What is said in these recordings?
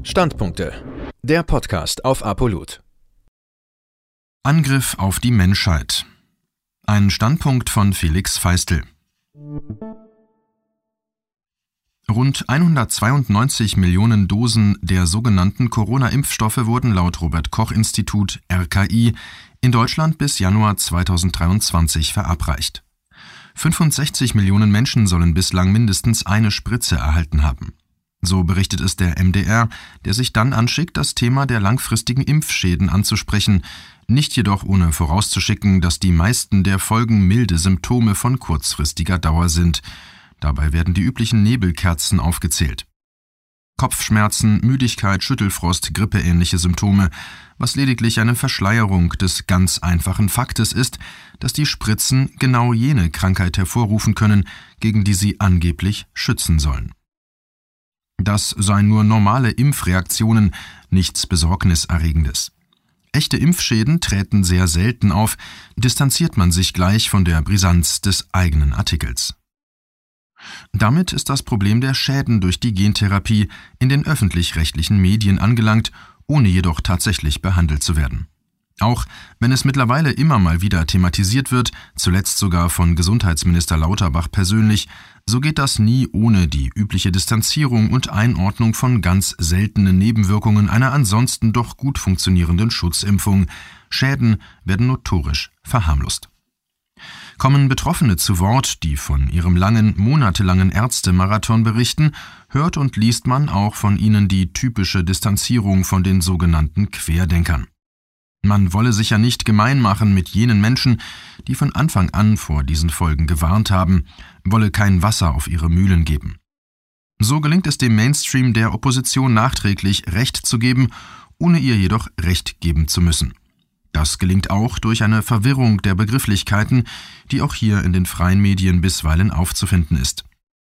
Standpunkte. Der Podcast auf ApoLoot. Angriff auf die Menschheit. Ein Standpunkt von Felix Feistel. Rund 192 Millionen Dosen der sogenannten Corona-Impfstoffe wurden laut Robert-Koch-Institut (RKI) in Deutschland bis Januar 2023 verabreicht. 65 Millionen Menschen sollen bislang mindestens eine Spritze erhalten haben. So berichtet es der MDR, der sich dann anschickt, das Thema der langfristigen Impfschäden anzusprechen, nicht jedoch ohne vorauszuschicken, dass die meisten der Folgen milde Symptome von kurzfristiger Dauer sind. Dabei werden die üblichen Nebelkerzen aufgezählt. Kopfschmerzen, Müdigkeit, Schüttelfrost, grippeähnliche Symptome, was lediglich eine Verschleierung des ganz einfachen Faktes ist, dass die Spritzen genau jene Krankheit hervorrufen können, gegen die sie angeblich schützen sollen. Das seien nur normale Impfreaktionen, nichts Besorgniserregendes. Echte Impfschäden träten sehr selten auf, distanziert man sich gleich von der Brisanz des eigenen Artikels. Damit ist das Problem der Schäden durch die Gentherapie in den öffentlich-rechtlichen Medien angelangt, ohne jedoch tatsächlich behandelt zu werden. Auch wenn es mittlerweile immer mal wieder thematisiert wird, zuletzt sogar von Gesundheitsminister Lauterbach persönlich, so geht das nie ohne die übliche Distanzierung und Einordnung von ganz seltenen Nebenwirkungen einer ansonsten doch gut funktionierenden Schutzimpfung. Schäden werden notorisch verharmlost. Kommen Betroffene zu Wort, die von ihrem monatelangen Ärztemarathon berichten, hört und liest man auch von ihnen die typische Distanzierung von den sogenannten Querdenkern. Man wolle sich ja nicht gemein machen mit jenen Menschen, die von Anfang an vor diesen Folgen gewarnt haben, wolle kein Wasser auf ihre Mühlen geben. So gelingt es dem Mainstream der Opposition nachträglich Recht zu geben, ohne ihr jedoch Recht geben zu müssen. Das gelingt auch durch eine Verwirrung der Begrifflichkeiten, die auch hier in den freien Medien bisweilen aufzufinden ist.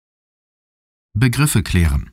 Begriffe klären.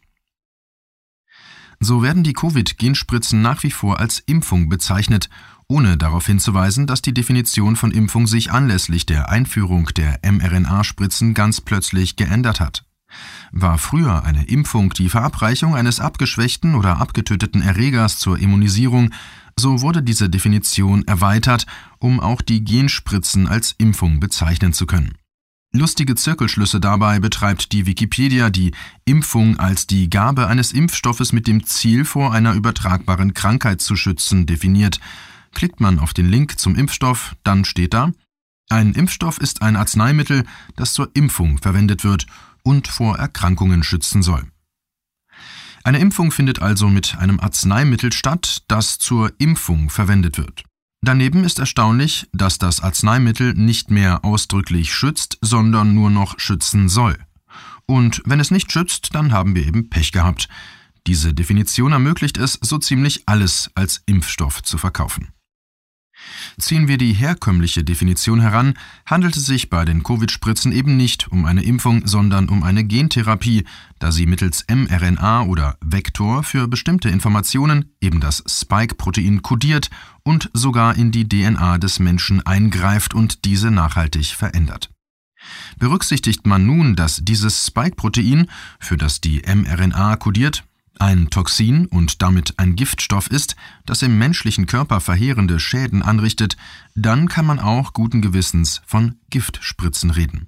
So werden die Covid-Genspritzen nach wie vor als Impfung bezeichnet, ohne darauf hinzuweisen, dass die Definition von Impfung sich anlässlich der Einführung der mRNA-Spritzen ganz plötzlich geändert hat. War früher eine Impfung die Verabreichung eines abgeschwächten oder abgetöteten Erregers zur Immunisierung, so wurde diese Definition erweitert, um auch die Genspritzen als Impfung bezeichnen zu können. Lustige Zirkelschlüsse dabei betreibt die Wikipedia, die Impfung als die Gabe eines Impfstoffes mit dem Ziel, vor einer übertragbaren Krankheit zu schützen, definiert. Klickt man auf den Link zum Impfstoff, dann steht da: Ein Impfstoff ist ein Arzneimittel, das zur Impfung verwendet wird und vor Erkrankungen schützen soll. Eine Impfung findet also mit einem Arzneimittel statt, das zur Impfung verwendet wird. Daneben ist erstaunlich, dass das Arzneimittel nicht mehr ausdrücklich schützt, sondern nur noch schützen soll. Und wenn es nicht schützt, dann haben wir eben Pech gehabt. Diese Definition ermöglicht es, so ziemlich alles als Impfstoff zu verkaufen. Ziehen wir die herkömmliche Definition heran, handelt es sich bei den Covid-Spritzen eben nicht um eine Impfung, sondern um eine Gentherapie, da sie mittels mRNA oder Vektor für bestimmte Informationen, eben das Spike-Protein, kodiert und sogar in die DNA des Menschen eingreift und diese nachhaltig verändert. Berücksichtigt man nun, dass dieses Spike-Protein, für das die mRNA kodiert, ein Toxin und damit ein Giftstoff ist, das im menschlichen Körper verheerende Schäden anrichtet, dann kann man auch guten Gewissens von Giftspritzen reden.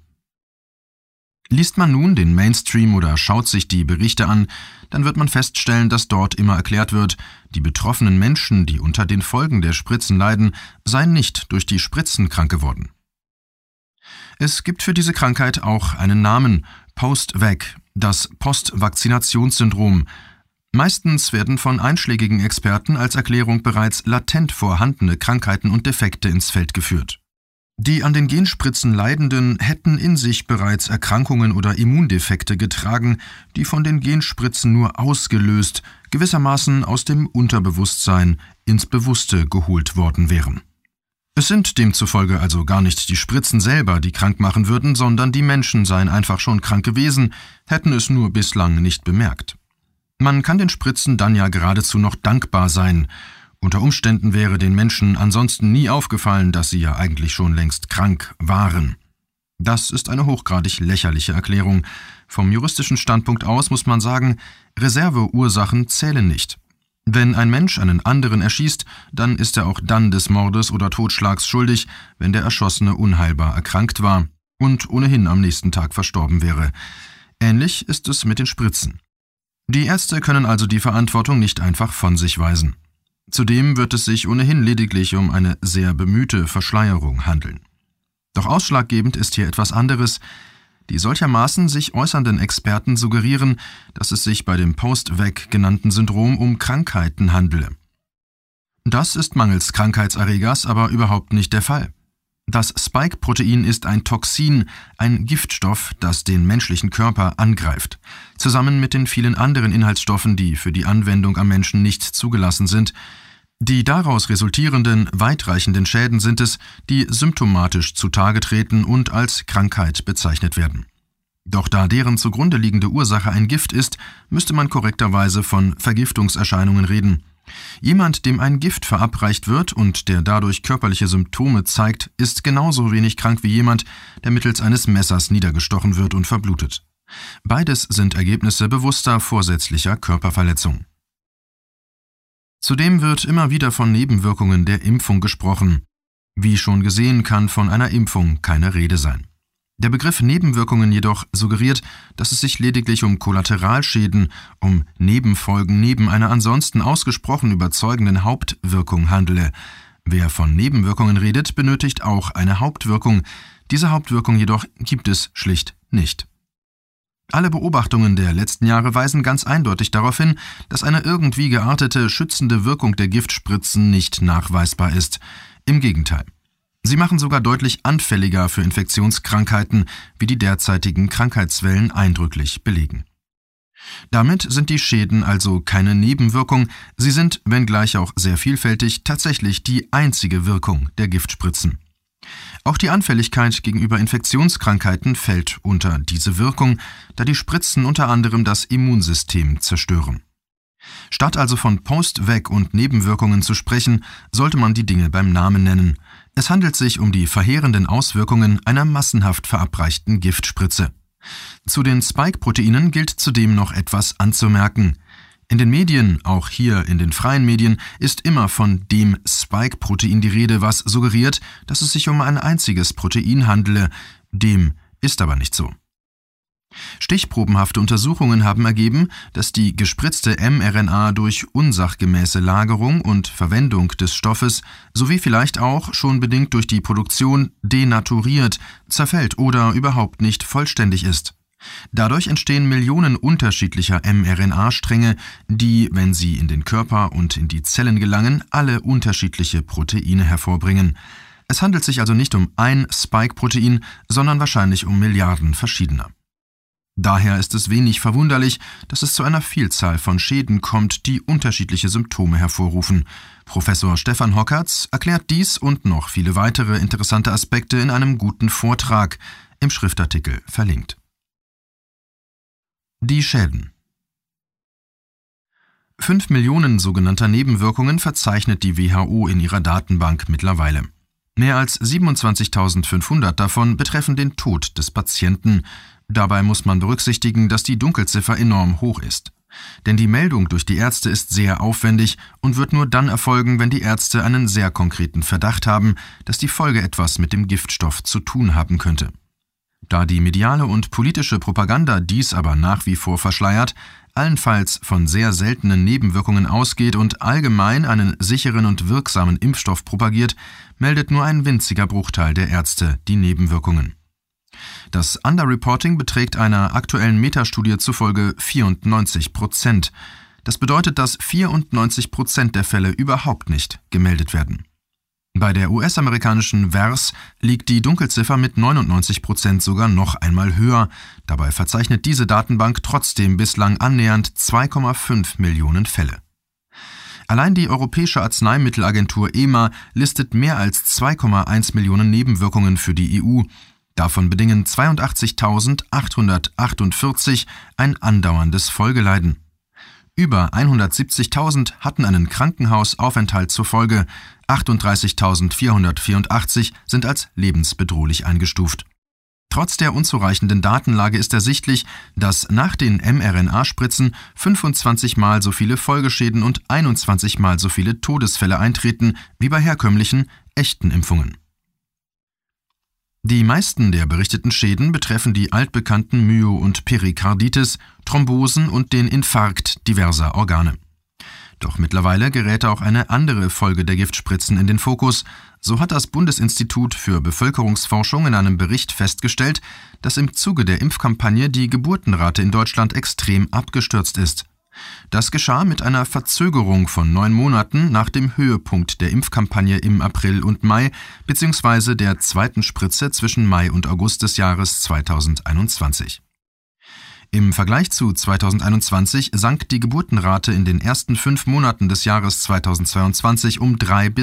Liest man nun den Mainstream oder schaut sich die Berichte an, dann wird man feststellen, dass dort immer erklärt wird, die betroffenen Menschen, die unter den Folgen der Spritzen leiden, seien nicht durch die Spritzen krank geworden. Es gibt für diese Krankheit auch einen Namen: Post-Vac, das Postvakzinationssyndrom. Meistens werden von einschlägigen Experten als Erklärung bereits latent vorhandene Krankheiten und Defekte ins Feld geführt. Die an den Genspritzen Leidenden hätten in sich bereits Erkrankungen oder Immundefekte getragen, die von den Genspritzen nur ausgelöst, gewissermaßen aus dem Unterbewusstsein ins Bewusste geholt worden wären. Es sind demzufolge also gar nicht die Spritzen selber, die krank machen würden, sondern die Menschen seien einfach schon krank gewesen, hätten es nur bislang nicht bemerkt. Man kann den Spritzen dann ja geradezu noch dankbar sein. Unter Umständen wäre den Menschen ansonsten nie aufgefallen, dass sie ja eigentlich schon längst krank waren. Das ist eine hochgradig lächerliche Erklärung. Vom juristischen Standpunkt aus muss man sagen, Reserveursachen zählen nicht. Wenn ein Mensch einen anderen erschießt, dann ist er auch dann des Mordes oder Totschlags schuldig, wenn der Erschossene unheilbar erkrankt war und ohnehin am nächsten Tag verstorben wäre. Ähnlich ist es mit den Spritzen. Die Ärzte können also die Verantwortung nicht einfach von sich weisen. Zudem wird es sich ohnehin lediglich um eine sehr bemühte Verschleierung handeln. Doch ausschlaggebend ist hier etwas anderes. Die solchermaßen sich äußernden Experten suggerieren, dass es sich bei dem Post-Vac genannten Syndrom um Krankheiten handele. Das ist mangels Krankheitserregers aber überhaupt nicht der Fall. Das Spike-Protein ist ein Toxin, ein Giftstoff, das den menschlichen Körper angreift. Zusammen mit den vielen anderen Inhaltsstoffen, die für die Anwendung am Menschen nicht zugelassen sind. Die daraus resultierenden, weitreichenden Schäden sind es, die symptomatisch zutage treten und als Krankheit bezeichnet werden. Doch da deren zugrunde liegende Ursache ein Gift ist, müsste man korrekterweise von Vergiftungserscheinungen reden. Jemand, dem ein Gift verabreicht wird und der dadurch körperliche Symptome zeigt, ist genauso wenig krank wie jemand, der mittels eines Messers niedergestochen wird und verblutet. Beides sind Ergebnisse bewusster vorsätzlicher Körperverletzung. Zudem wird immer wieder von Nebenwirkungen der Impfung gesprochen. Wie schon gesehen, kann von einer Impfung keine Rede sein. Der Begriff Nebenwirkungen jedoch suggeriert, dass es sich lediglich um Kollateralschäden, um Nebenfolgen neben einer ansonsten ausgesprochen überzeugenden Hauptwirkung handele. Wer von Nebenwirkungen redet, benötigt auch eine Hauptwirkung. Diese Hauptwirkung jedoch gibt es schlicht nicht. Alle Beobachtungen der letzten Jahre weisen ganz eindeutig darauf hin, dass eine irgendwie geartete, schützende Wirkung der Giftspritzen nicht nachweisbar ist. Im Gegenteil. Sie machen sogar deutlich anfälliger für Infektionskrankheiten, wie die derzeitigen Krankheitswellen eindrücklich belegen. Damit sind die Schäden also keine Nebenwirkung, sie sind, wenngleich auch sehr vielfältig, tatsächlich die einzige Wirkung der Giftspritzen. Auch die Anfälligkeit gegenüber Infektionskrankheiten fällt unter diese Wirkung, da die Spritzen unter anderem das Immunsystem zerstören. Statt also von Post-Vac und Nebenwirkungen zu sprechen, sollte man die Dinge beim Namen nennen. Es handelt sich um die verheerenden Auswirkungen einer massenhaft verabreichten Giftspritze. Zu den Spike-Proteinen gilt zudem noch etwas anzumerken. In den Medien, auch hier in den freien Medien, ist immer von dem Spike-Protein die Rede, was suggeriert, dass es sich um ein einziges Protein handele. Dem ist aber nicht so. Stichprobenhafte Untersuchungen haben ergeben, dass die gespritzte mRNA durch unsachgemäße Lagerung und Verwendung des Stoffes sowie vielleicht auch schon bedingt durch die Produktion denaturiert, zerfällt oder überhaupt nicht vollständig ist. Dadurch entstehen Millionen unterschiedlicher mRNA-Stränge, die, wenn sie in den Körper und in die Zellen gelangen, alle unterschiedliche Proteine hervorbringen. Es handelt sich also nicht um ein Spike-Protein, sondern wahrscheinlich um Milliarden verschiedener. Daher ist es wenig verwunderlich, dass es zu einer Vielzahl von Schäden kommt, die unterschiedliche Symptome hervorrufen. Professor Stefan Hockertz erklärt dies und noch viele weitere interessante Aspekte in einem guten Vortrag, im Schriftartikel verlinkt. Die Schäden. 5 Millionen sogenannter Nebenwirkungen verzeichnet die WHO in ihrer Datenbank mittlerweile. Mehr als 27.500 davon betreffen den Tod des Patienten. Dabei muss man berücksichtigen, dass die Dunkelziffer enorm hoch ist. Denn die Meldung durch die Ärzte ist sehr aufwendig und wird nur dann erfolgen, wenn die Ärzte einen sehr konkreten Verdacht haben, dass die Folge etwas mit dem Giftstoff zu tun haben könnte. Da die mediale und politische Propaganda dies aber nach wie vor verschleiert, allenfalls von sehr seltenen Nebenwirkungen ausgeht und allgemein einen sicheren und wirksamen Impfstoff propagiert, meldet nur ein winziger Bruchteil der Ärzte die Nebenwirkungen. Das Underreporting beträgt einer aktuellen Metastudie zufolge 94%. Das bedeutet, dass 94% der Fälle überhaupt nicht gemeldet werden. Bei der US-amerikanischen VAERS liegt die Dunkelziffer mit 99% sogar noch einmal höher. Dabei verzeichnet diese Datenbank trotzdem bislang annähernd 2,5 Millionen Fälle. Allein die Europäische Arzneimittelagentur EMA listet mehr als 2,1 Millionen Nebenwirkungen für die EU. Davon bedingen 82.848 ein andauerndes Folgeleiden. Über 170.000 hatten einen Krankenhausaufenthalt zur Folge, 38.484 sind als lebensbedrohlich eingestuft. Trotz der unzureichenden Datenlage ist ersichtlich, dass nach den mRNA-Spritzen 25 Mal so viele Folgeschäden und 21 Mal so viele Todesfälle eintreten wie bei herkömmlichen, echten Impfungen. Die meisten der berichteten Schäden betreffen die altbekannten Myo- und Perikarditis, Thrombosen und den Infarkt diverser Organe. Doch mittlerweile gerät auch eine andere Folge der Giftspritzen in den Fokus. So hat das Bundesinstitut für Bevölkerungsforschung in einem Bericht festgestellt, dass im Zuge der Impfkampagne die Geburtenrate in Deutschland extrem abgestürzt ist. Das geschah mit einer Verzögerung von 9 Monaten nach dem Höhepunkt der Impfkampagne im April und Mai bzw. der zweiten Spritze zwischen Mai und August des Jahres 2021. Im Vergleich zu 2021 sank die Geburtenrate in den ersten 5 Monaten des Jahres 2022 um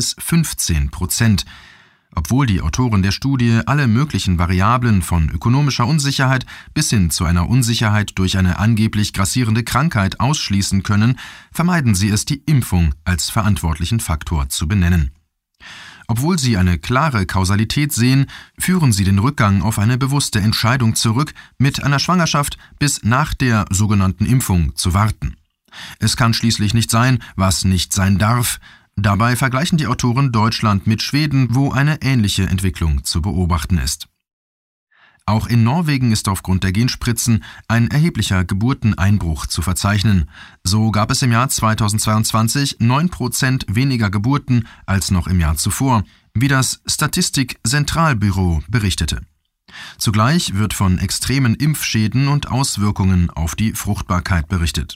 3-15%. Obwohl die Autoren der Studie alle möglichen Variablen von ökonomischer Unsicherheit bis hin zu einer Unsicherheit durch eine angeblich grassierende Krankheit ausschließen können, vermeiden sie es, die Impfung als verantwortlichen Faktor zu benennen. Obwohl sie eine klare Kausalität sehen, führen sie den Rückgang auf eine bewusste Entscheidung zurück, mit einer Schwangerschaft bis nach der sogenannten Impfung zu warten. Es kann schließlich nicht sein, was nicht sein darf. Dabei vergleichen die Autoren Deutschland mit Schweden, wo eine ähnliche Entwicklung zu beobachten ist. Auch in Norwegen ist aufgrund der Genspritzen ein erheblicher Geburteneinbruch zu verzeichnen. So gab es im Jahr 2022 9% weniger Geburten als noch im Jahr zuvor, wie das Statistik-Zentralbüro berichtete. Zugleich wird von extremen Impfschäden und Auswirkungen auf die Fruchtbarkeit berichtet.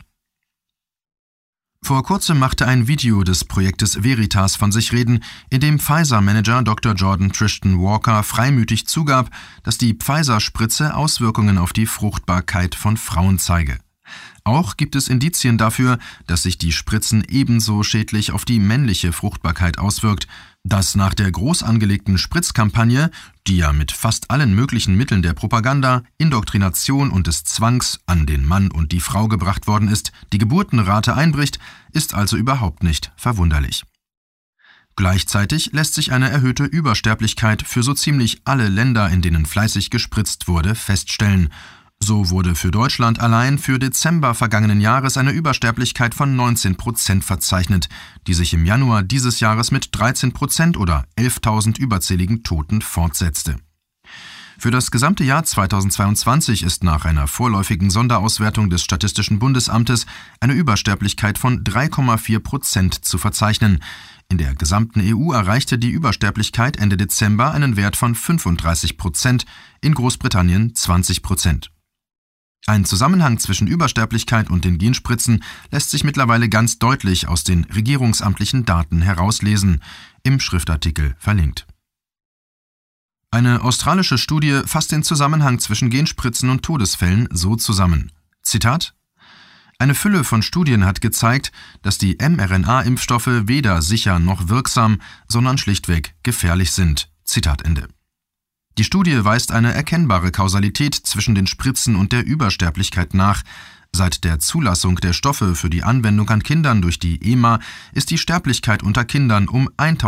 Vor kurzem machte ein Video des Projektes Veritas von sich reden, in dem Pfizer-Manager Dr. Jordan Tristan Walker freimütig zugab, dass die Pfizer-Spritze Auswirkungen auf die Fruchtbarkeit von Frauen zeige. Auch gibt es Indizien dafür, dass sich die Spritzen ebenso schädlich auf die männliche Fruchtbarkeit auswirkt, dass nach der groß angelegten Spritzkampagne, die ja mit fast allen möglichen Mitteln der Propaganda, Indoktrination und des Zwangs an den Mann und die Frau gebracht worden ist, die Geburtenrate einbricht, ist also überhaupt nicht verwunderlich. Gleichzeitig lässt sich eine erhöhte Übersterblichkeit für so ziemlich alle Länder, in denen fleißig gespritzt wurde, feststellen. So wurde für Deutschland allein für Dezember vergangenen Jahres eine Übersterblichkeit von 19% verzeichnet, die sich im Januar dieses Jahres mit 13% oder 11.000 überzähligen Toten fortsetzte. Für das gesamte Jahr 2022 ist nach einer vorläufigen Sonderauswertung des Statistischen Bundesamtes eine Übersterblichkeit von 3,4% zu verzeichnen. In der gesamten EU erreichte die Übersterblichkeit Ende Dezember einen Wert von 35%, in Großbritannien 20%. Ein Zusammenhang zwischen Übersterblichkeit und den Genspritzen lässt sich mittlerweile ganz deutlich aus den regierungsamtlichen Daten herauslesen, im Schriftartikel verlinkt. Eine australische Studie fasst den Zusammenhang zwischen Genspritzen und Todesfällen so zusammen. Zitat: Eine Fülle von Studien hat gezeigt, dass die mRNA-Impfstoffe weder sicher noch wirksam, sondern schlichtweg gefährlich sind. Zitat Ende. Die Studie weist eine erkennbare Kausalität zwischen den Spritzen und der Übersterblichkeit nach. Seit der Zulassung der Stoffe für die Anwendung an Kindern durch die EMA ist die Sterblichkeit unter Kindern um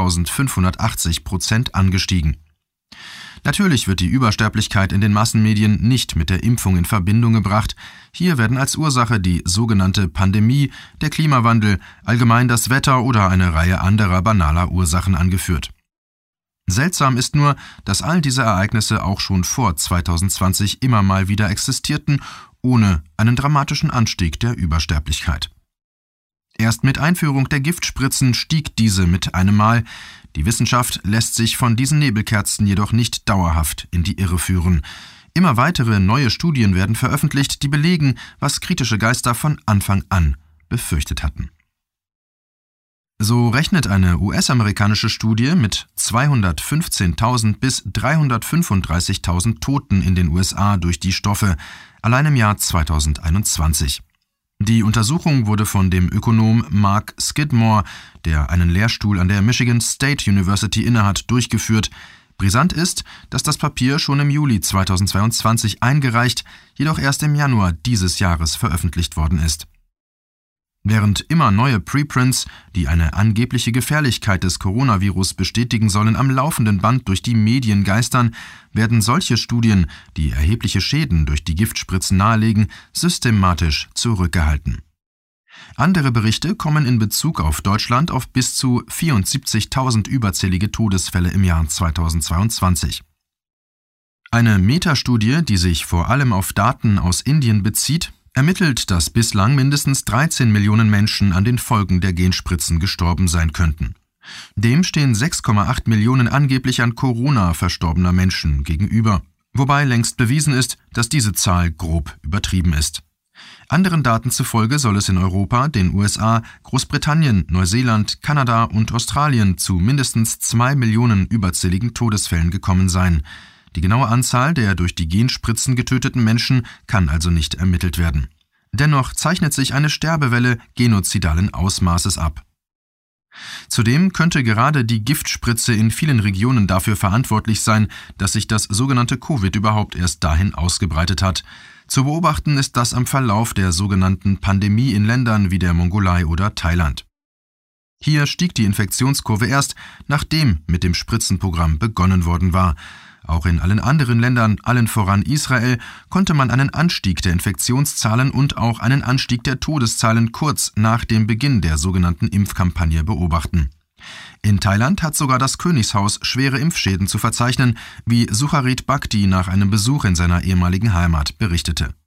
1580% angestiegen. Natürlich wird die Übersterblichkeit in den Massenmedien nicht mit der Impfung in Verbindung gebracht. Hier werden als Ursache die sogenannte Pandemie, der Klimawandel, allgemein das Wetter oder eine Reihe anderer banaler Ursachen angeführt. Seltsam ist nur, dass all diese Ereignisse auch schon vor 2020 immer mal wieder existierten, ohne einen dramatischen Anstieg der Übersterblichkeit. Erst mit Einführung der Giftspritzen stieg diese mit einem Mal. Die Wissenschaft lässt sich von diesen Nebelkerzen jedoch nicht dauerhaft in die Irre führen. Immer weitere neue Studien werden veröffentlicht, die belegen, was kritische Geister von Anfang an befürchtet hatten. So rechnet eine US-amerikanische Studie mit 215.000 bis 335.000 Toten in den USA durch die Stoffe, allein im Jahr 2021. Die Untersuchung wurde von dem Ökonom Mark Skidmore, der einen Lehrstuhl an der Michigan State University innehat, durchgeführt. Brisant ist, dass das Papier schon im Juli 2022 eingereicht, jedoch erst im Januar dieses Jahres veröffentlicht worden ist. Während immer neue Preprints, die eine angebliche Gefährlichkeit des Coronavirus bestätigen sollen, am laufenden Band durch die Medien geistern, werden solche Studien, die erhebliche Schäden durch die Giftspritzen nahelegen, systematisch zurückgehalten. Andere Berichte kommen in Bezug auf Deutschland auf bis zu 74.000 überzählige Todesfälle im Jahr 2022. Eine Metastudie, die sich vor allem auf Daten aus Indien bezieht, ermittelt, dass bislang mindestens 13 Millionen Menschen an den Folgen der Genspritzen gestorben sein könnten. Dem stehen 6,8 Millionen angeblich an Corona verstorbener Menschen gegenüber, wobei längst bewiesen ist, dass diese Zahl grob übertrieben ist. Anderen Daten zufolge soll es in Europa, den USA, Großbritannien, Neuseeland, Kanada und Australien zu mindestens 2 Millionen überzähligen Todesfällen gekommen sein. Die genaue Anzahl der durch die Genspritzen getöteten Menschen kann also nicht ermittelt werden. Dennoch zeichnet sich eine Sterbewelle genozidalen Ausmaßes ab. Zudem könnte gerade die Giftspritze in vielen Regionen dafür verantwortlich sein, dass sich das sogenannte Covid überhaupt erst dahin ausgebreitet hat. Zu beobachten ist das am Verlauf der sogenannten Pandemie in Ländern wie der Mongolei oder Thailand. Hier stieg die Infektionskurve erst, nachdem mit dem Spritzenprogramm begonnen worden war. Auch in allen anderen Ländern, allen voran Israel, konnte man einen Anstieg der Infektionszahlen und auch einen Anstieg der Todeszahlen kurz nach dem Beginn der sogenannten Impfkampagne beobachten. In Thailand hat sogar das Königshaus schwere Impfschäden zu verzeichnen, wie Sucharit Bhakdi nach einem Besuch in seiner ehemaligen Heimat berichtete.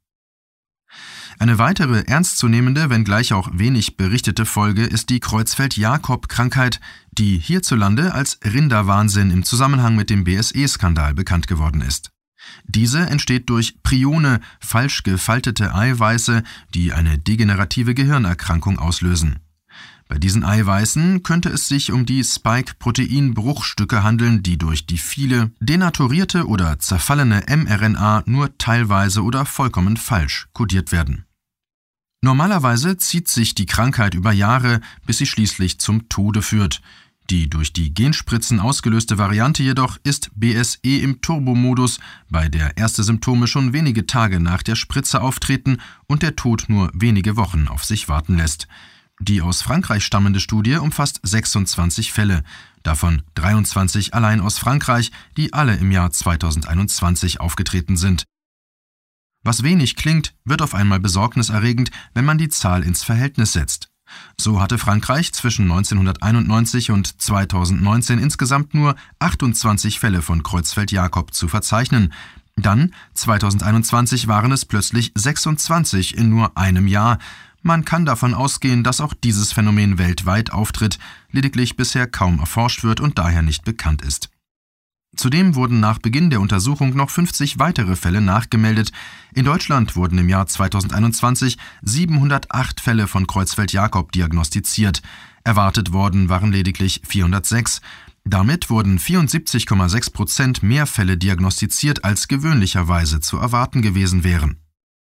Eine weitere ernstzunehmende, wenngleich auch wenig berichtete Folge ist die Creutzfeldt-Jakob-Krankheit, die hierzulande als Rinderwahnsinn im Zusammenhang mit dem BSE-Skandal bekannt geworden ist. Diese entsteht durch Prione, falsch gefaltete Eiweiße, die eine degenerative Gehirnerkrankung auslösen. Bei diesen Eiweißen könnte es sich um die Spike-Protein-Bruchstücke handeln, die durch die viele denaturierte oder zerfallene mRNA nur teilweise oder vollkommen falsch kodiert werden. Normalerweise zieht sich die Krankheit über Jahre, bis sie schließlich zum Tode führt. Die durch die Genspritzen ausgelöste Variante jedoch ist BSE im Turbomodus, bei der erste Symptome schon wenige Tage nach der Spritze auftreten und der Tod nur wenige Wochen auf sich warten lässt. Die aus Frankreich stammende Studie umfasst 26 Fälle, davon 23 allein aus Frankreich, die alle im Jahr 2021 aufgetreten sind. Was wenig klingt, wird auf einmal besorgniserregend, wenn man die Zahl ins Verhältnis setzt. So hatte Frankreich zwischen 1991 und 2019 insgesamt nur 28 Fälle von Creutzfeldt-Jakob zu verzeichnen. Dann, 2021, waren es plötzlich 26 in nur einem Jahr. Man kann davon ausgehen, dass auch dieses Phänomen weltweit auftritt, lediglich bisher kaum erforscht wird und daher nicht bekannt ist. Zudem wurden nach Beginn der Untersuchung noch 50 weitere Fälle nachgemeldet. In Deutschland wurden im Jahr 2021 708 Fälle von Creutzfeldt-Jakob diagnostiziert. Erwartet worden waren lediglich 406. Damit wurden 74,6% mehr Fälle diagnostiziert, als gewöhnlicherweise zu erwarten gewesen wären.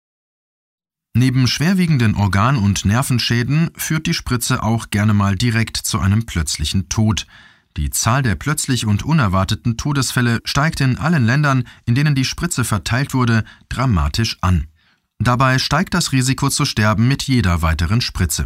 Neben schwerwiegenden Organ- und Nervenschäden führt die Spritze auch gerne mal direkt zu einem plötzlichen Tod. Die Zahl der plötzlich und unerwarteten Todesfälle steigt in allen Ländern, in denen die Spritze verteilt wurde, dramatisch an. Dabei steigt das Risiko zu sterben mit jeder weiteren Spritze.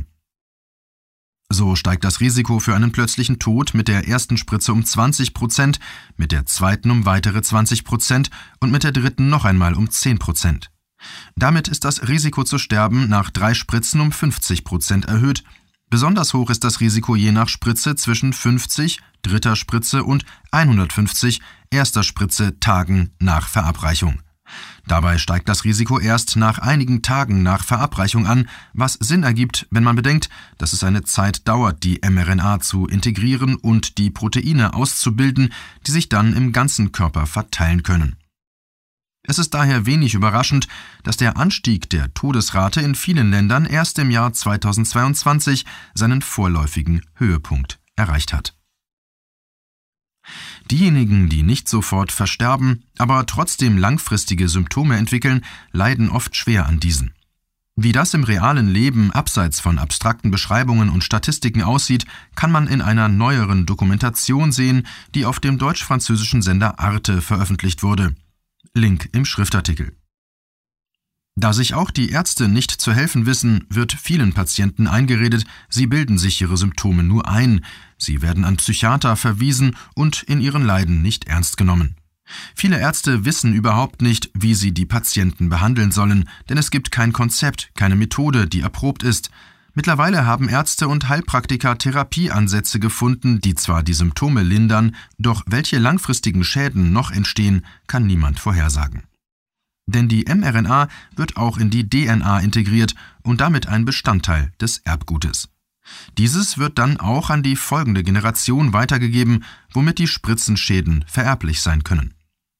So steigt das Risiko für einen plötzlichen Tod mit der ersten Spritze um 20%, mit der zweiten um weitere 20% und mit der dritten noch einmal um 10%. Damit ist das Risiko zu sterben nach 3 Spritzen um 50% erhöht. Besonders hoch ist das Risiko je nach Spritze zwischen 50, dritter Spritze und 150, erster Spritze Tagen nach Verabreichung. Dabei steigt das Risiko erst nach einigen Tagen nach Verabreichung an, was Sinn ergibt, wenn man bedenkt, dass es eine Zeit dauert, die mRNA zu integrieren und die Proteine auszubilden, die sich dann im ganzen Körper verteilen können. Es ist daher wenig überraschend, dass der Anstieg der Todesrate in vielen Ländern erst im Jahr 2022 seinen vorläufigen Höhepunkt erreicht hat. Diejenigen, die nicht sofort versterben, aber trotzdem langfristige Symptome entwickeln, leiden oft schwer an diesen. Wie das im realen Leben abseits von abstrakten Beschreibungen und Statistiken aussieht, kann man in einer neueren Dokumentation sehen, die auf dem deutsch-französischen Sender Arte veröffentlicht wurde. Link im Schriftartikel. Da sich auch die Ärzte nicht zu helfen wissen, wird vielen Patienten eingeredet, sie bilden sich ihre Symptome nur ein, sie werden an Psychiater verwiesen und in ihren Leiden nicht ernst genommen. Viele Ärzte wissen überhaupt nicht, wie sie die Patienten behandeln sollen, denn es gibt kein Konzept, keine Methode, die erprobt ist. Mittlerweile haben Ärzte und Heilpraktiker Therapieansätze gefunden, die zwar die Symptome lindern, doch welche langfristigen Schäden noch entstehen, kann niemand vorhersagen. Denn die mRNA wird auch in die DNA integriert und damit ein Bestandteil des Erbgutes. Dieses wird dann auch an die folgende Generation weitergegeben, womit die Spritzenschäden vererblich sein können.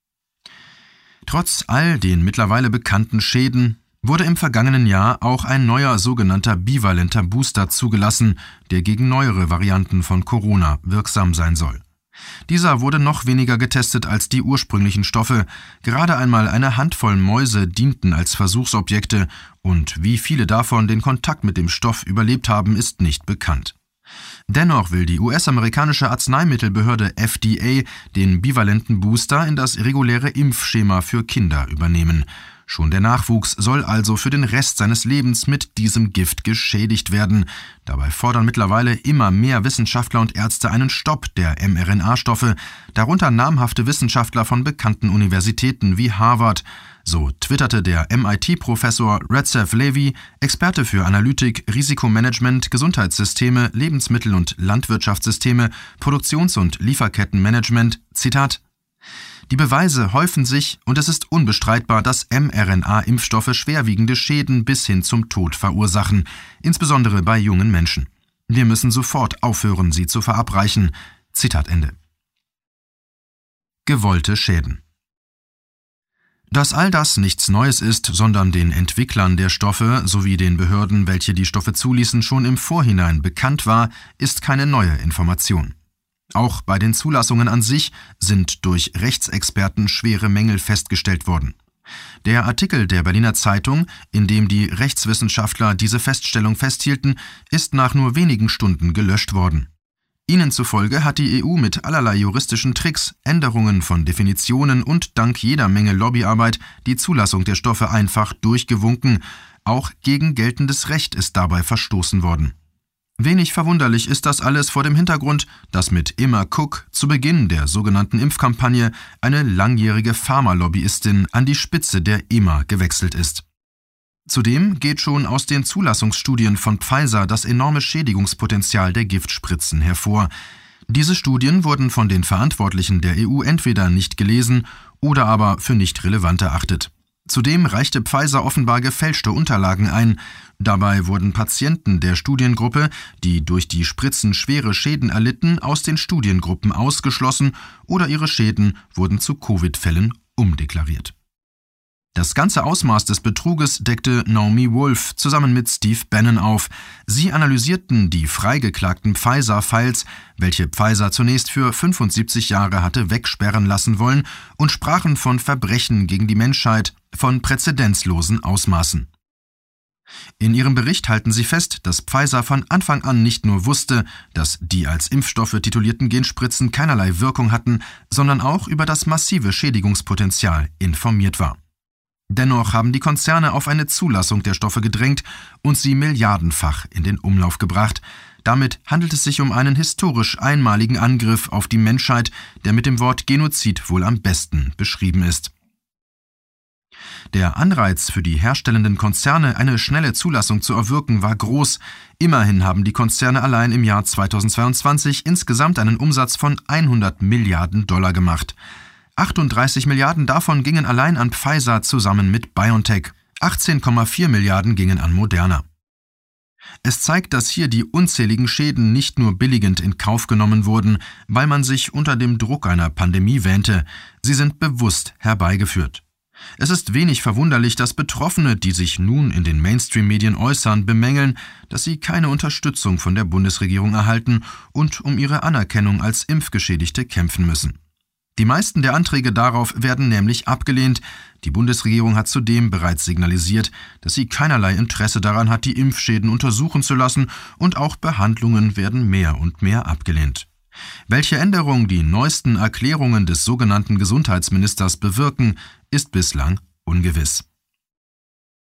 Trotz all den mittlerweile bekannten Schäden wurde im vergangenen Jahr auch ein neuer sogenannter bivalenter Booster zugelassen, der gegen neuere Varianten von Corona wirksam sein soll. Dieser wurde noch weniger getestet als die ursprünglichen Stoffe. Gerade einmal eine Handvoll Mäuse dienten als Versuchsobjekte und wie viele davon den Kontakt mit dem Stoff überlebt haben, ist nicht bekannt. Dennoch will die US-amerikanische Arzneimittelbehörde FDA den bivalenten Booster in das reguläre Impfschema für Kinder übernehmen. Schon der Nachwuchs soll also für den Rest seines Lebens mit diesem Gift geschädigt werden. Dabei fordern mittlerweile immer mehr Wissenschaftler und Ärzte einen Stopp der mRNA-Stoffe, darunter namhafte Wissenschaftler von bekannten Universitäten wie Harvard. So twitterte der MIT-Professor Recep Levy, Experte für Analytik, Risikomanagement, Gesundheitssysteme, Lebensmittel- und Landwirtschaftssysteme, Produktions- und Lieferkettenmanagement, Zitat: Die Beweise häufen sich und es ist unbestreitbar, dass mRNA-Impfstoffe schwerwiegende Schäden bis hin zum Tod verursachen, insbesondere bei jungen Menschen. Wir müssen sofort aufhören, sie zu verabreichen. Zitat Ende. Gewollte Schäden. Dass all das nichts Neues ist, sondern den Entwicklern der Stoffe sowie den Behörden, welche die Stoffe zuließen, schon im Vorhinein bekannt war, ist keine neue Information. Auch bei den Zulassungen an sich sind durch Rechtsexperten schwere Mängel festgestellt worden. Der Artikel der Berliner Zeitung, in dem die Rechtswissenschaftler diese Feststellung festhielten, ist nach nur wenigen Stunden gelöscht worden. Ihnen zufolge hat die EU mit allerlei juristischen Tricks, Änderungen von Definitionen und dank jeder Menge Lobbyarbeit die Zulassung der Stoffe einfach durchgewunken. Auch gegen geltendes Recht ist dabei verstoßen worden. Wenig verwunderlich ist das alles vor dem Hintergrund, dass mit Emma Cook zu Beginn der sogenannten Impfkampagne eine langjährige Pharmalobbyistin an die Spitze der EMA gewechselt ist. Zudem geht schon aus den Zulassungsstudien von Pfizer das enorme Schädigungspotenzial der Giftspritzen hervor. Diese Studien wurden von den Verantwortlichen der EU entweder nicht gelesen oder aber für nicht relevant erachtet. Zudem reichte Pfizer offenbar gefälschte Unterlagen ein. Dabei wurden Patienten der Studiengruppe, die durch die Spritzen schwere Schäden erlitten, aus den Studiengruppen ausgeschlossen oder ihre Schäden wurden zu Covid-Fällen umdeklariert. Das ganze Ausmaß des Betruges deckte Naomi Wolf zusammen mit Steve Bannon auf. Sie analysierten die freigeklagten Pfizer-Files, welche Pfizer zunächst für 75 Jahre hatte wegsperren lassen wollen, und sprachen von Verbrechen gegen die Menschheit, von präzedenzlosen Ausmaßen. In ihrem Bericht halten sie fest, dass Pfizer von Anfang an nicht nur wusste, dass die als Impfstoffe titulierten Genspritzen keinerlei Wirkung hatten, sondern auch über das massive Schädigungspotenzial informiert war. Dennoch haben die Konzerne auf eine Zulassung der Stoffe gedrängt und sie milliardenfach in den Umlauf gebracht. Damit handelt es sich um einen historisch einmaligen Angriff auf die Menschheit, der mit dem Wort Genozid wohl am besten beschrieben ist. Der Anreiz für die herstellenden Konzerne, eine schnelle Zulassung zu erwirken, war groß. Immerhin haben die Konzerne allein im Jahr 2022 insgesamt einen Umsatz von 100 Milliarden Dollar gemacht. 38 Milliarden davon gingen allein an Pfizer zusammen mit BioNTech. 18,4 Milliarden gingen an Moderna. Es zeigt, dass hier die unzähligen Schäden nicht nur billigend in Kauf genommen wurden, weil man sich unter dem Druck einer Pandemie wähnte. Sie sind bewusst herbeigeführt. Es ist wenig verwunderlich, dass Betroffene, die sich nun in den Mainstream-Medien äußern, bemängeln, dass sie keine Unterstützung von der Bundesregierung erhalten und um ihre Anerkennung als Impfgeschädigte kämpfen müssen. Die meisten der Anträge darauf werden nämlich abgelehnt. Die Bundesregierung hat zudem bereits signalisiert, dass sie keinerlei Interesse daran hat, die Impfschäden untersuchen zu lassen, und auch Behandlungen werden mehr und mehr abgelehnt. Welche Änderung die neuesten Erklärungen des sogenannten Gesundheitsministers bewirken, ist bislang ungewiss.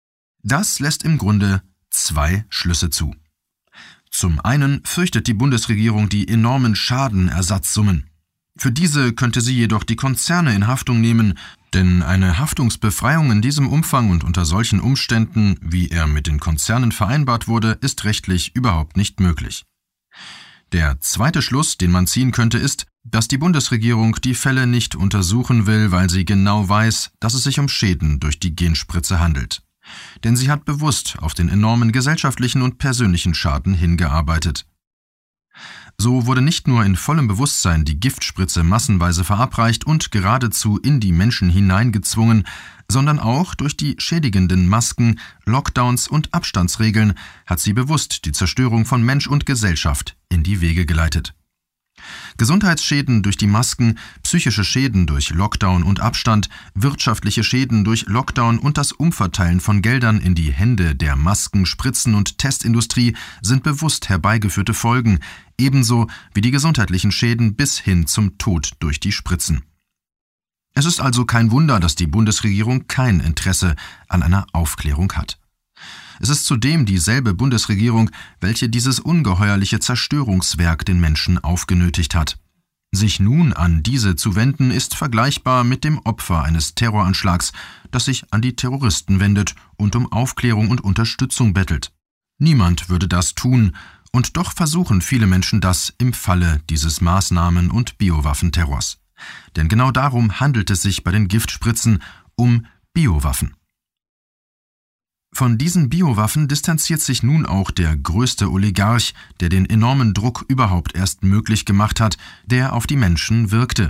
Das lässt im Grunde zwei Schlüsse zu. Zum einen fürchtet die Bundesregierung die enormen Schadenersatzsummen. Für diese könnte sie jedoch die Konzerne in Haftung nehmen, denn eine Haftungsbefreiung in diesem Umfang und unter solchen Umständen, wie er mit den Konzernen vereinbart wurde, ist rechtlich überhaupt nicht möglich. Der zweite Schluss, den man ziehen könnte, ist, dass die Bundesregierung die Fälle nicht untersuchen will, weil sie genau weiß, dass es sich um Schäden durch die Genspritze handelt. Denn sie hat bewusst auf den enormen gesellschaftlichen und persönlichen Schaden hingearbeitet. So wurde nicht nur in vollem Bewusstsein die Giftspritze massenweise verabreicht und geradezu in die Menschen hineingezwungen, sondern auch durch die schädigenden Masken, Lockdowns und Abstandsregeln hat sie bewusst die Zerstörung von Mensch und Gesellschaft in die Wege geleitet. Gesundheitsschäden durch die Masken, psychische Schäden durch Lockdown und Abstand, wirtschaftliche Schäden durch Lockdown und das Umverteilen von Geldern in die Hände der Masken-, Spritzen- und Testindustrie sind bewusst herbeigeführte Folgen, ebenso wie die gesundheitlichen Schäden bis hin zum Tod durch die Spritzen. Es ist also kein Wunder, dass die Bundesregierung kein Interesse an einer Aufklärung hat. Es ist zudem dieselbe Bundesregierung, welche dieses ungeheuerliche Zerstörungswerk den Menschen aufgenötigt hat. Sich nun an diese zu wenden, ist vergleichbar mit dem Opfer eines Terroranschlags, das sich an die Terroristen wendet und um Aufklärung und Unterstützung bettelt. Niemand würde das tun, und doch versuchen viele Menschen das im Falle dieses Maßnahmen- und Biowaffenterrors. Denn genau darum handelt es sich bei den Giftspritzen, um Biowaffen. Von diesen Biowaffen distanziert sich nun auch der größte Oligarch, der den enormen Druck überhaupt erst möglich gemacht hat, der auf die Menschen wirkte.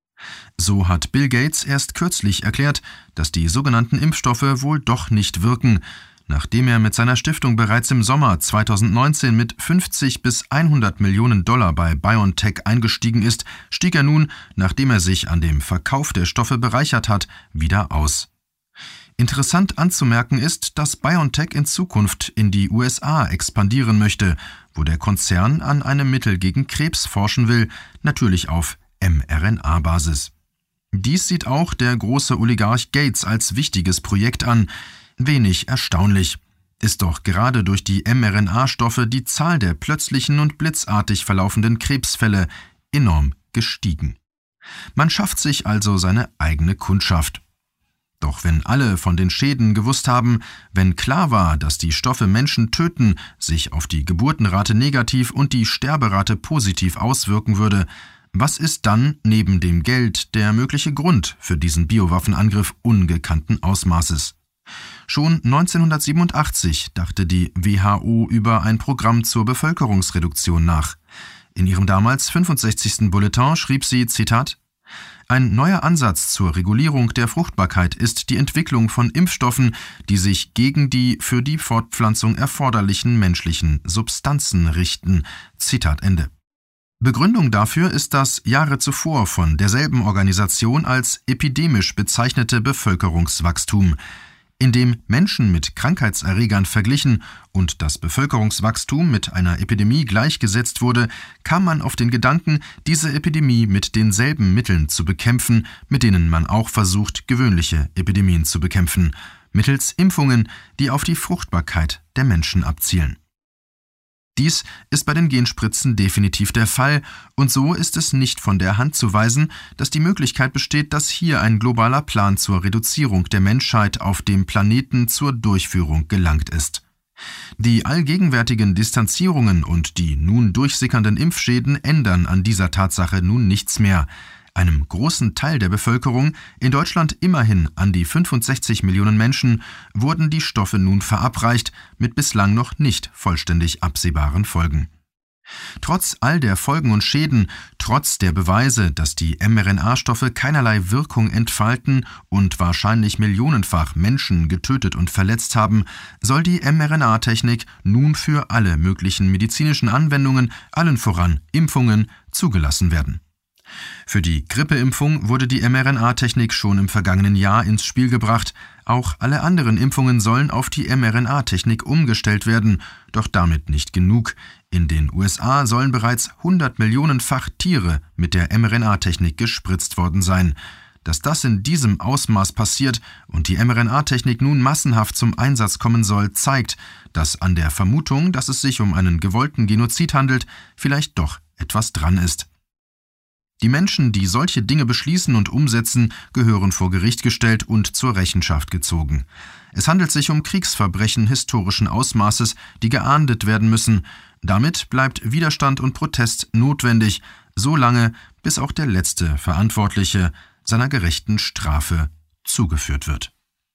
So hat Bill Gates erst kürzlich erklärt, dass die sogenannten Impfstoffe wohl doch nicht wirken. Nachdem er mit seiner Stiftung bereits im Sommer 2019 mit 50 bis 100 Millionen $ bei BioNTech eingestiegen ist, stieg er nun, nachdem er sich an dem Verkauf der Stoffe bereichert hat, wieder aus. Interessant anzumerken ist, dass BioNTech in Zukunft in die USA expandieren möchte, wo der Konzern an einem Mittel gegen Krebs forschen will, natürlich auf mRNA-Basis. Dies sieht auch der große Oligarch Gates als wichtiges Projekt an. Wenig erstaunlich. Ist doch gerade durch die mRNA-Stoffe die Zahl der plötzlichen und blitzartig verlaufenden Krebsfälle enorm gestiegen. Man schafft sich also seine eigene Kundschaft. Doch wenn alle von den Schäden gewusst haben, wenn klar war, dass die Stoffe Menschen töten, sich auf die Geburtenrate negativ und die Sterberate positiv auswirken würde, was ist dann neben dem Geld der mögliche Grund für diesen Biowaffenangriff ungekannten Ausmaßes? Schon 1987 dachte die WHO über ein Programm zur Bevölkerungsreduktion nach. In ihrem damals 65. Bulletin schrieb sie, Zitat, ein neuer Ansatz zur Regulierung der Fruchtbarkeit ist die Entwicklung von Impfstoffen, die sich gegen die für die Fortpflanzung erforderlichen menschlichen Substanzen richten. Zitat Ende. Begründung dafür ist das Jahre zuvor von derselben Organisation als epidemisch bezeichnete Bevölkerungswachstum. Indem Menschen mit Krankheitserregern verglichen und das Bevölkerungswachstum mit einer Epidemie gleichgesetzt wurde, kam man auf den Gedanken, diese Epidemie mit denselben Mitteln zu bekämpfen, mit denen man auch versucht, gewöhnliche Epidemien zu bekämpfen, mittels Impfungen, die auf die Fruchtbarkeit der Menschen abzielen. Dies ist bei den Genspritzen definitiv der Fall, und so ist es nicht von der Hand zu weisen, dass die Möglichkeit besteht, dass hier ein globaler Plan zur Reduzierung der Menschheit auf dem Planeten zur Durchführung gelangt ist. Die allgegenwärtigen Distanzierungen und die nun durchsickernden Impfschäden ändern an dieser Tatsache nun nichts mehr. Einem großen Teil der Bevölkerung, in Deutschland immerhin an die 65 Millionen Menschen, wurden die Stoffe nun verabreicht, mit bislang noch nicht vollständig absehbaren Folgen. Trotz all der Folgen und Schäden, trotz der Beweise, dass die mRNA-Stoffe keinerlei Wirkung entfalten und wahrscheinlich millionenfach Menschen getötet und verletzt haben, soll die mRNA-Technik nun für alle möglichen medizinischen Anwendungen, allen voran Impfungen, zugelassen werden. Für die Grippeimpfung wurde die mRNA-Technik schon im vergangenen Jahr ins Spiel gebracht. Auch alle anderen Impfungen sollen auf die mRNA-Technik umgestellt werden, doch damit nicht genug. In den USA sollen bereits 100 Millionenfach Tiere mit der mRNA-Technik gespritzt worden sein. Dass das in diesem Ausmaß passiert und die mRNA-Technik nun massenhaft zum Einsatz kommen soll, zeigt, dass an der Vermutung, dass es sich um einen gewollten Genozid handelt, vielleicht doch etwas dran ist. Die Menschen, die solche Dinge beschließen und umsetzen, gehören vor Gericht gestellt und zur Rechenschaft gezogen. Es handelt sich um Kriegsverbrechen historischen Ausmaßes, die geahndet werden müssen. Damit bleibt Widerstand und Protest notwendig, so lange, bis auch der letzte Verantwortliche seiner gerechten Strafe zugeführt wird.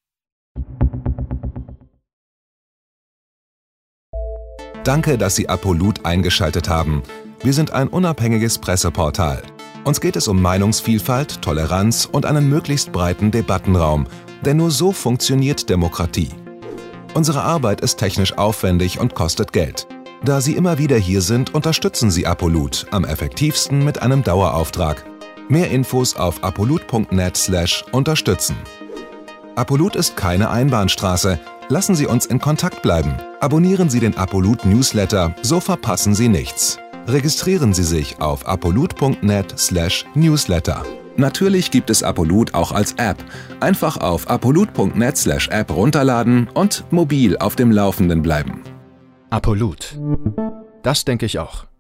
Danke, dass Sie Apolut eingeschaltet haben. Wir sind ein unabhängiges Presseportal. Uns geht es um Meinungsvielfalt, Toleranz und einen möglichst breiten Debattenraum, denn nur so funktioniert Demokratie. Unsere Arbeit ist technisch aufwendig und kostet Geld. Da Sie immer wieder hier sind, unterstützen Sie Apolut am effektivsten mit einem Dauerauftrag. Mehr Infos auf apolut.net/unterstützen. Apolut ist keine Einbahnstraße. Lassen Sie uns in Kontakt bleiben. Abonnieren Sie den Apolut Newsletter, so verpassen Sie nichts. Registrieren Sie sich auf apolut.net/newsletter. Natürlich gibt es Apolut auch als App. Einfach auf apolut.net/app runterladen und mobil auf dem Laufenden bleiben. Apolut. Das denke ich auch.